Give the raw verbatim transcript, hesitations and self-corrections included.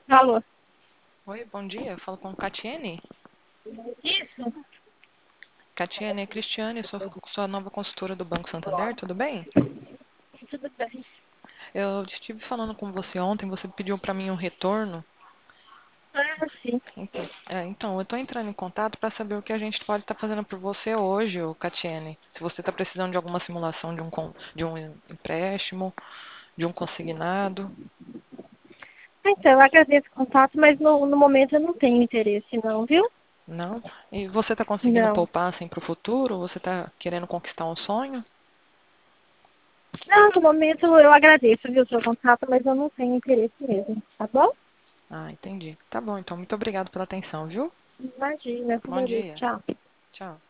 Alô? Oi, bom dia. Eu falo com Catiene. Isso? Catiene, é Cristiane, sou sua nova consultora do Banco Santander, tudo bem? Tudo bem. Eu estive falando com você ontem, você pediu para mim um retorno. Ah, sim. Então, é, então eu estou entrando em contato para saber o que a gente pode estar fazendo por você hoje, ô Catiene. Se você está precisando de alguma simulação de um, con- de um empréstimo, de um consignado. Então, eu agradeço o contato, mas no, no momento eu não tenho interesse, não, viu? Não? E você está conseguindo Não. poupar assim para o futuro? Você está querendo conquistar um sonho? Não, no momento eu agradeço, viu, o seu contato, mas eu não tenho interesse mesmo, tá bom? Ah, entendi. Tá bom, então muito obrigado pela atenção, viu? Imagina, eu que Bom agradeço. dia. Tchau. Tchau.